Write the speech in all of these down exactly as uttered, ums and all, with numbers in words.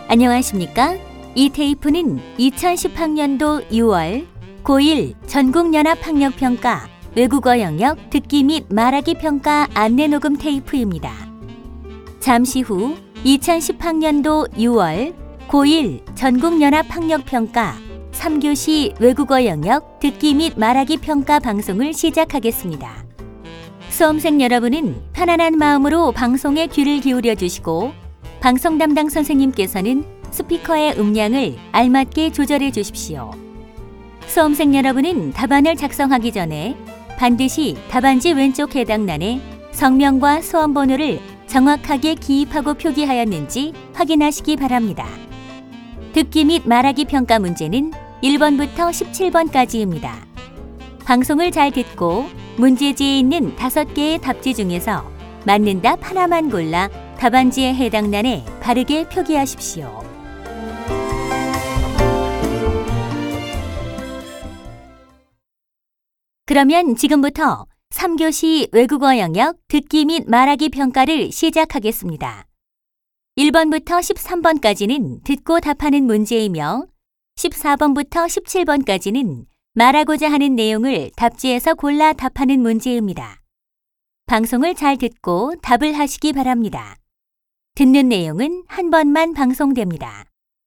안녕하십니까? 이 테이프는 이천십 학년도 유월 고일 전국연합학력평가 외국어 영역 듣기 및 말하기 평가 안내 녹음 테이프입니다. 잠시 후 이천십 학년도 유월 고일 전국연합학력평가 삼 교시 외국어 영역 듣기 및 말하기 평가 방송을 시작하겠습니다. 수험생 여러분은 편안한 마음으로 방송에 귀를 기울여 주시고 방송 담당 선생님께서는 스피커의 음량을 알맞게 조절해 주십시오. 수험생 여러분은 답안을 작성하기 전에 반드시 답안지 왼쪽 해당란에 성명과 수험번호를 정확하게 기입하고 표기하였는지 확인하시기 바랍니다. 듣기 및 말하기 평가 문제는 일 번부터 십칠 번까지입니다. 방송을 잘 듣고 문제지에 있는 다섯 개의 답지 중에서 맞는 답 하나만 골라 답안지에 해당란에 바르게 표기하십시오. 그러면 지금부터 삼 교시 외국어 영역 듣기 및 말하기 평가를 시작하겠습니다. 일 번부터 십삼 번까지는 듣고 답하는 문제이며 십사 번부터 십칠 번까지는 말하고자 하는 내용을 답지에서 골라 답하는 문제입니다. 방송을 잘 듣고 답을 하시기 바랍니다. 듣는 내용은 한 번만 방송됩니다.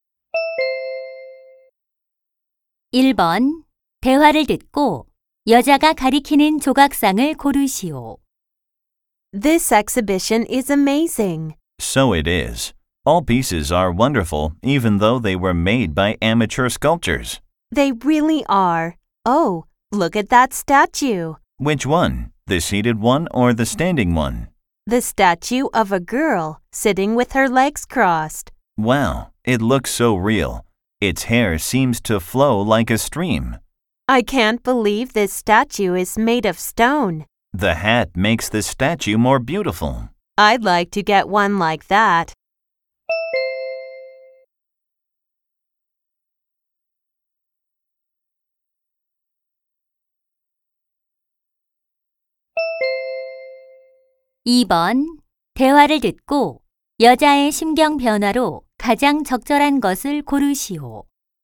일 번. 대화를 듣고 여자가 가리키는 조각상을 고르시오. This exhibition is amazing. So it is. All pieces are wonderful, even though they were made by amateur sculptors. They really are. Oh, look at that statue. Which one? The seated one or the standing one? The statue of a girl sitting with her legs crossed. Wow, it looks so real. Its hair seems to flow like a stream. I can't believe this statue is made of stone. The hat makes the statue more beautiful. I'd like to get one like that. 이 번. 대화를 듣고 여자의 심경 변화로 가장 적절한 것을 고르시오.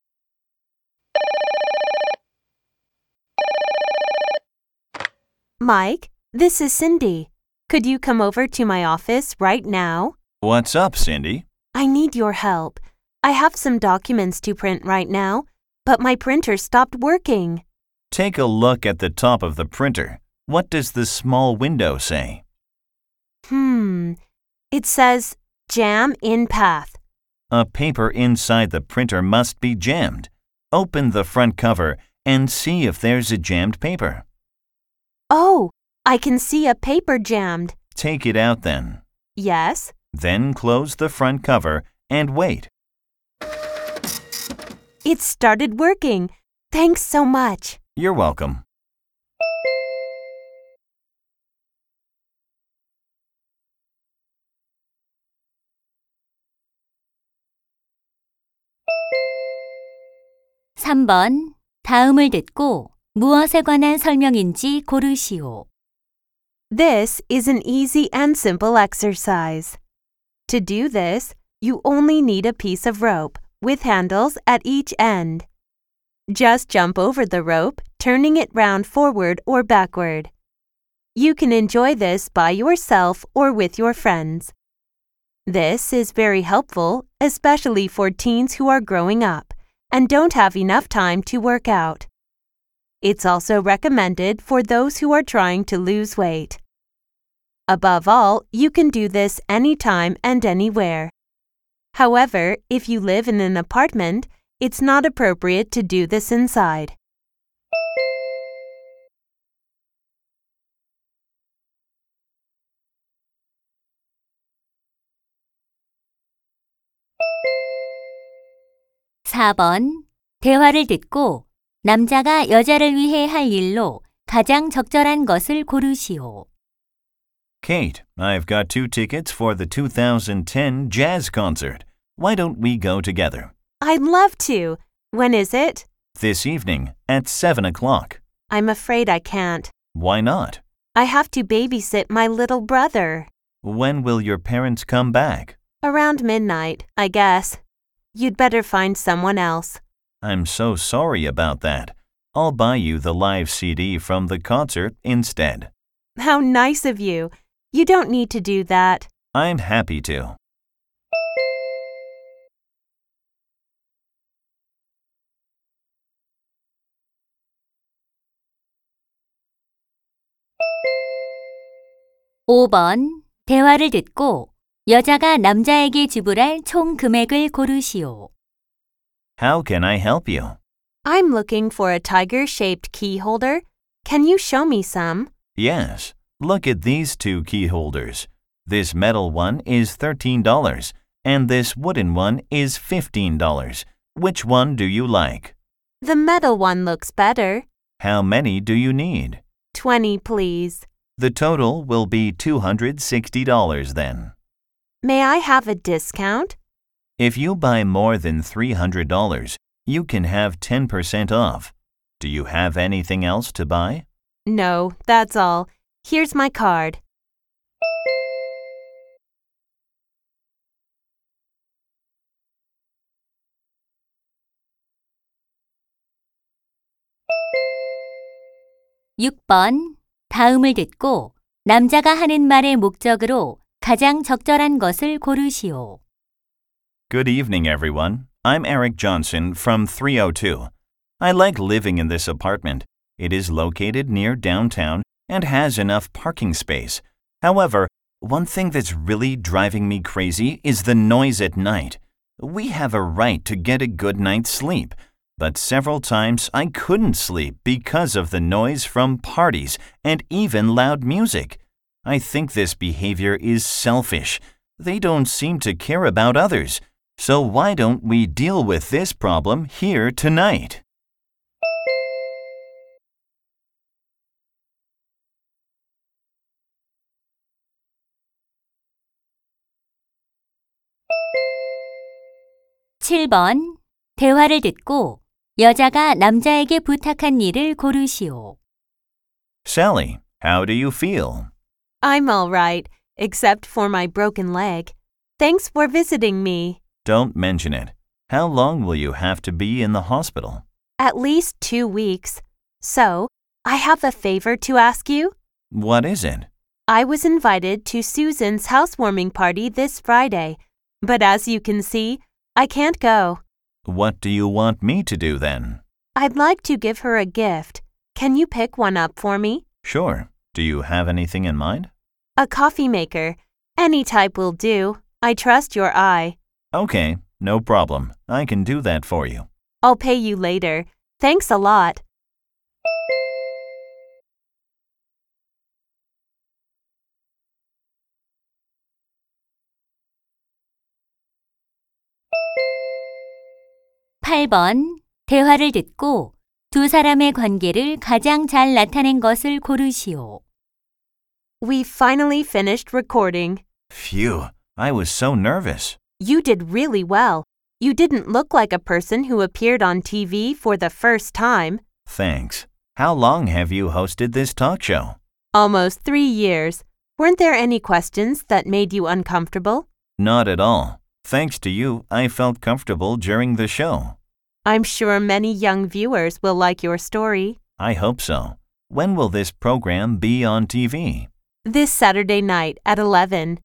Mike, this is Cindy. Could you come over to my office right now? What's up, Cindy? I need your help. I have some documents to print right now, but my printer stopped working. Take a look at the top of the printer. What does the small window say? Hmm. It says, Jam in path. A paper inside the printer must be jammed. Open the front cover and see if there's a jammed paper. Oh, I can see a paper jammed. Take it out then. Yes. Then close the front cover and wait. It started working. Thanks so much. You're welcome. 삼 번. 다음을 듣고 무엇에 관한 설명인지 고르시오. This is an easy and simple exercise. To do this, you only need a piece of rope with handles at each end. Just jump over the rope, turning it round forward or backward. You can enjoy this by yourself or with your friends. This is very helpful, especially for teens who are growing up and don't have enough time to work out. It's also recommended for those who are trying to lose weight. Above all, you can do this anytime and anywhere. However, if you live in an apartment, it's not appropriate to do this inside. 사 번. 대화를 듣고 남자가 여자를 위해 할 일로 가장 적절한 것을 고르시오. Kate, I've got two tickets for the two thousand ten jazz concert. Why don't we go together? I'd love to. When is it? This evening at seven o'clock. I'm afraid I can't. Why not? I have to babysit my little brother. When will your parents come back? Around midnight, I guess. You'd better find someone else. I'm so sorry about that. I'll buy you the live C D from the concert instead. How nice of you. You don't need to do that. I'm happy to. 오 번. 대화를 듣고 여자가 남자에게 지불할 총 금액을 고르시오. How can I help you? I'm looking for a tiger-shaped key holder. Can you show me some? Yes. Look at these two key holders. This metal one is thirteen dollars and this wooden one is fifteen dollars. Which one do you like? The metal one looks better. How many do you need? Twenty, please. The total will be two hundred sixty dollars then. May I have a discount? If you buy more than three hundred dollars, you can have ten percent off. Do you have anything else to buy? No, that's all. Here's my card. 육 번. 다음을 듣고 남자가 하는 말의 목적으로 가장 적절한 것을 고르시오. Good evening, everyone. I'm Eric Johnson from three oh two. I like living in this apartment. It is located near downtown and has enough parking space. However, one thing that's really driving me crazy is the noise at night. We have a right to get a good night's sleep, but several times I couldn't sleep because of the noise from parties and even loud music. I think this behavior is selfish. They don't seem to care about others. So why don't we deal with this problem here tonight? 칠 번. 대화를 듣고 여자가 남자에게 부탁한 일을 고르시오. Sally, how do you feel? I'm all right, except for my broken leg. Thanks for visiting me. Don't mention it. How long will you have to be in the hospital? At least two weeks. So, I have a favor to ask you. What is it? I was invited to Susan's housewarming party this Friday, but as you can see, I can't go. What do you want me to do then? I'd like to give her a gift. Can you pick one up for me? Sure. Do you have anything in mind? A coffee maker. Any type will do. I trust your eye. Okay, no problem. I can do that for you. I'll pay you later. Thanks a lot. 팔 번. 대화를 듣고 두 사람의 관계를 가장 잘 나타낸 것을 고르시오. We finally finished recording. Phew, I was so nervous. You did really well. You didn't look like a person who appeared on T V for the first time. Thanks. How long have you hosted this talk show? Almost three years. Weren't there any questions that made you uncomfortable? Not at all. Thanks to you, I felt comfortable during the show. I'm sure many young viewers will like your story. I hope so. When will this program be on T V? This Saturday night at eleven.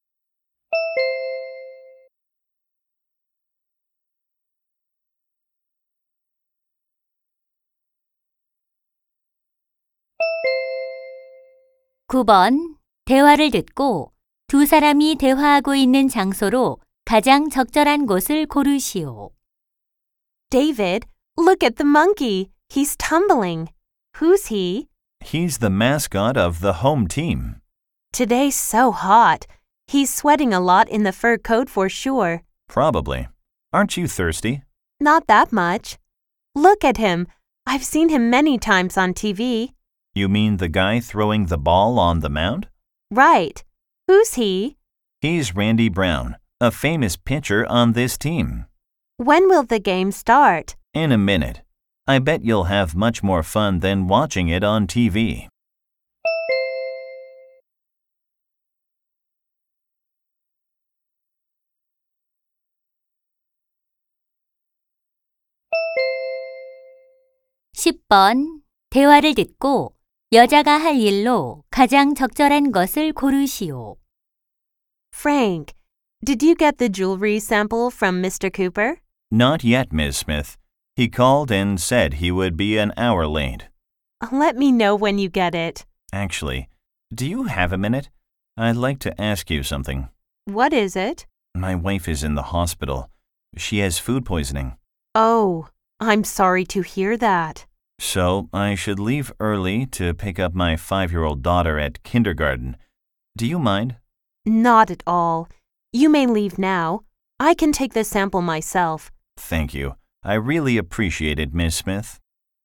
구 번. 대화를 듣고 두 사람이 대화하고 있는 장소로 가장 적절한 곳을 고르시오. David, look at the monkey. He's tumbling. Who's he? He's the mascot of the home team. Today's so hot. He's sweating a lot in the fur coat for sure. Probably. Aren't you thirsty? Not that much. Look at him. I've seen him many times on T V. You mean the guy throwing the ball on the mound? Right. Who's he? He's Randy Brown, a famous pitcher on this team. When will the game start? In a minute. I bet you'll have much more fun than watching it on T V. 십 번. 대화를 듣고 여자가 할 일로 가장 적절한 것을 고르시오. Frank, did you get the jewelry sample from Mister Cooper? Not yet, Miss Smith. He called and said he would be an hour late. Let me know when you get it. Actually, do you have a minute? I'd like to ask you something. What is it? My wife is in the hospital. She has food poisoning. Oh, I'm sorry to hear that. So I should leave early to pick up my five-year-old daughter at kindergarten. Do you mind? Not at all. You may leave now. I can take the sample myself. Thank you. I really appreciate it, Miss Smith.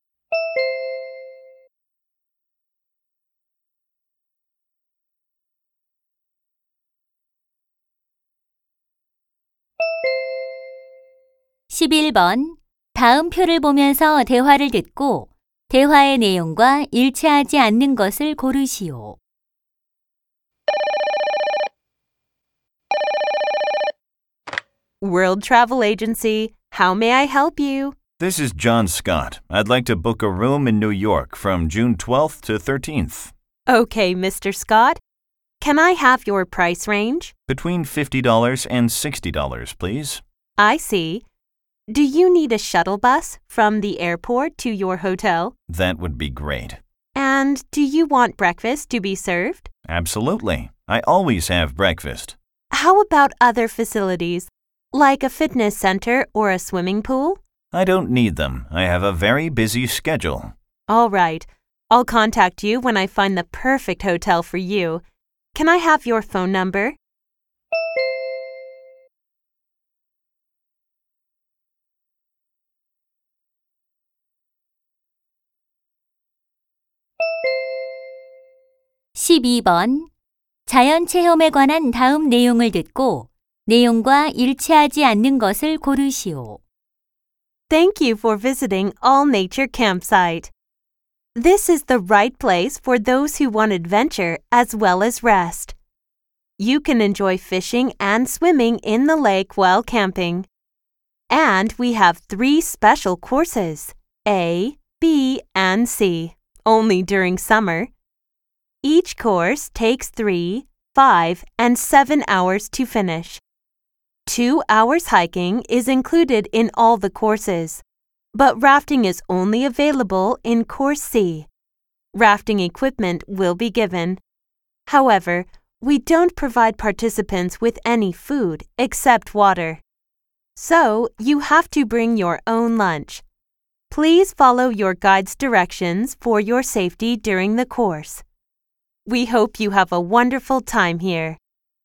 십일 번. 다음 표를 보면서 대화를 듣고 대화의 내용과 일치하지 않는 것을 고르시오. World Travel Agency, how may I help you? This is John Scott. I'd like to book a room in New York from June twelfth to thirteenth. Okay, Mister Scott. Can I have your price range? Between fifty dollars and sixty dollars, please. I see. Do you need a shuttle bus from the airport to your hotel? That would be great. And do you want breakfast to be served? Absolutely. I always have breakfast. How about other facilities, like a fitness center or a swimming pool? I don't need them. I have a very busy schedule. All right. I'll contact you when I find the perfect hotel for you. Can I have your phone number? 십이 번. 자연 체험에 관한 다음 내용을 듣고 내용과 일치하지 않는 것을 고르시오. Thank you for visiting All Nature Campsite. This is the right place for those who want adventure as well as rest. You can enjoy fishing and swimming in the lake while camping. And we have three special courses, A, B, and C, only during summer. Each course takes three, five, and seven hours to finish. Two hours hiking is included in all the courses, but rafting is only available in Course C. Rafting equipment will be given. However, we don't provide participants with any food except water. So, you have to bring your own lunch. Please follow your guide's directions for your safety during the course. We hope you have a wonderful time here.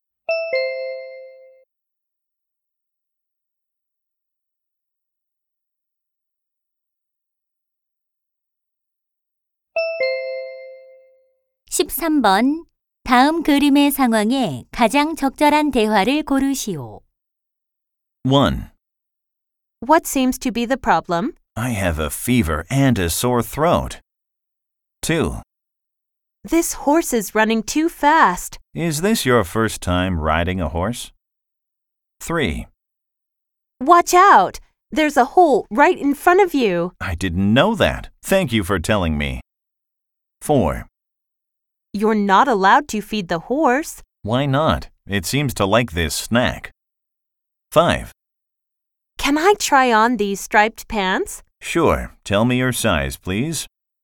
십삼 번. 다음 그림의 상황에 가장 적절한 대화를 고르시오. one. What seems to be the problem? I have a fever and a sore throat. two. This horse is running too fast. Is this your first time riding a horse? three. Watch out! There's a hole right in front of you. I didn't know that. Thank you for telling me. four. You're not allowed to feed the horse. Why not? It seems to like this snack. five. Can I try on these striped pants? Sure. Tell me your size, please.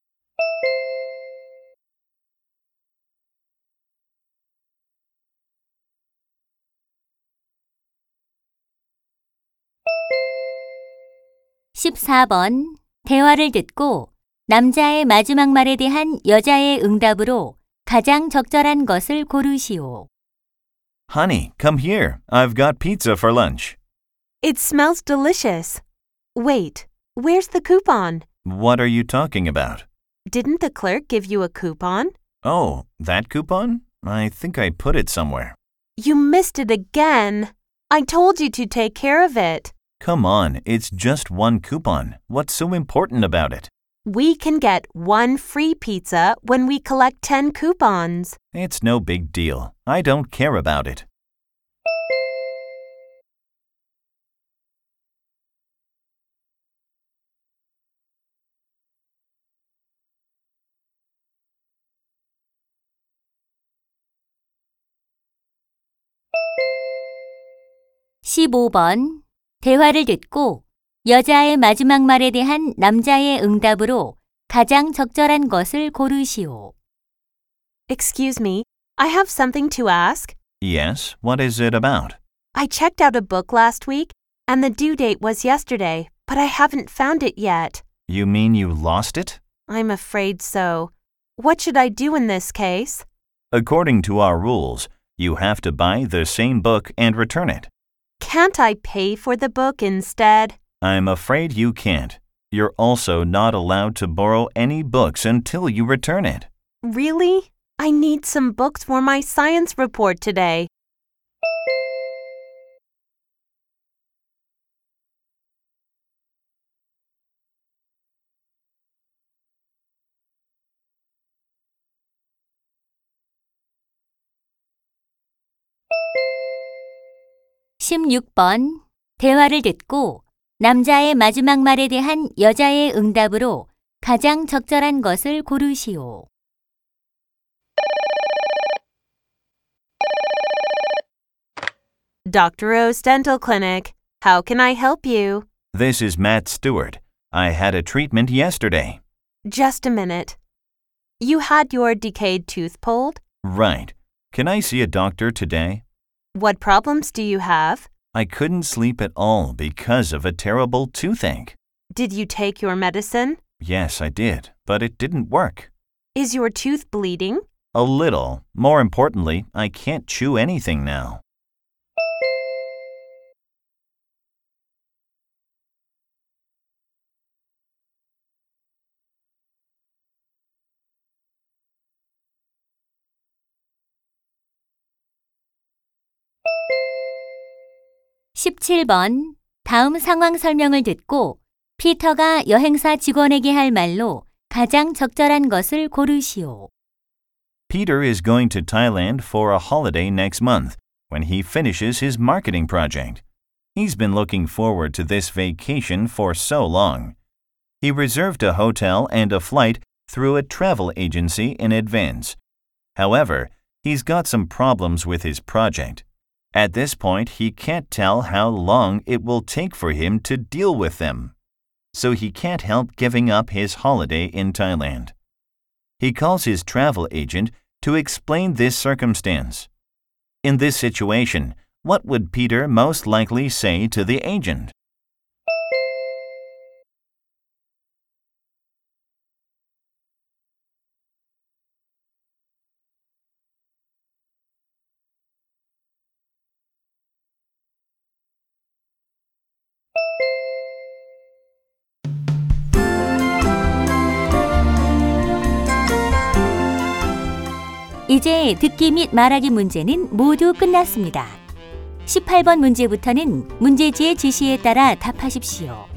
십사 번. 대화를 듣고 남자의 마지막 말에 대한 여자의 응답으로 가장 적절한 것을 고르시오. Honey, come here. I've got pizza for lunch. It smells delicious. Wait, where's the coupon? What are you talking about? Didn't the clerk give you a coupon? Oh, that coupon? I think I put it somewhere. You missed it again. I told you to take care of it. Come on, it's just one coupon. What's so important about it? We can get one free pizza when we collect ten coupons. It's no big deal. I don't care about it. 십오 번. 대화를 듣고 여자의 마지막 말에 대한 남자의 응답으로 가장 적절한 것을 고르시오. Excuse me, I have something to ask. Yes, what is it about? I checked out a book last week, and the due date was yesterday, but I haven't found it yet. You mean you lost it? I'm afraid so. What should I do in this case? According to our rules, you have to buy the same book and return it. Can't I pay for the book instead? I'm afraid you can't. You're also not allowed to borrow any books until you return it. Really? I need some books for my science report today. 십육 번. 대화를 듣고 남자의 마지막 말에 대한 여자의 응답으로 가장 적절한 것을 고르시오. Doctor O's Dental Clinic. How can I help you? This is Matt Stewart. I had a treatment yesterday. Just a minute. You had your decayed tooth pulled? Right. Can I see a doctor today? What problems do you have? I couldn't sleep at all because of a terrible toothache. Did you take your medicine? Yes, I did, but it didn't work. Is your tooth bleeding? A little. More importantly, I can't chew anything now. 십칠 번. 다음 상황 설명을 듣고 피터가 여행사 직원에게 할 말로 가장 적절한 것을 고르시오. Peter is going to Thailand for a holiday next month when he finishes his marketing project. He's been looking forward to this vacation for so long. He reserved a hotel and a flight through a travel agency in advance. However, he's got some problems with his project. At this point, he can't tell how long it will take for him to deal with them. So he can't help giving up his holiday in Thailand. He calls his travel agent to explain this circumstance. In this situation, what would Peter most likely say to the agent? 이제 듣기 및 말하기 문제는 모두 끝났습니다. 십팔 번 문제부터는 문제지의 지시에 따라 답하십시오.